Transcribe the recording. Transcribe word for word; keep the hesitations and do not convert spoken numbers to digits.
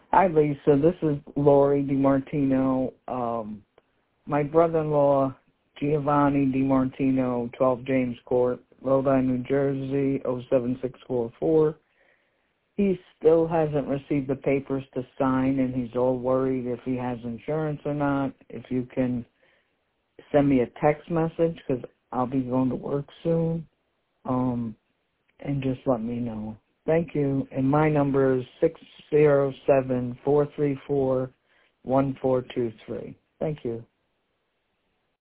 Hi, Lisa. This is Lori DiMartino. Um, my brother-in-law, Giovanni DiMartino, twelve James Court, Lodi, New Jersey, oh seven six four four. He still hasn't received the papers to sign, and he's all worried if he has insurance or not. If you can send me a text message, because I'll be going to work soon, um, and just let me know. Thank you. And my number is six zero seven, four three four, one four two three. Thank you.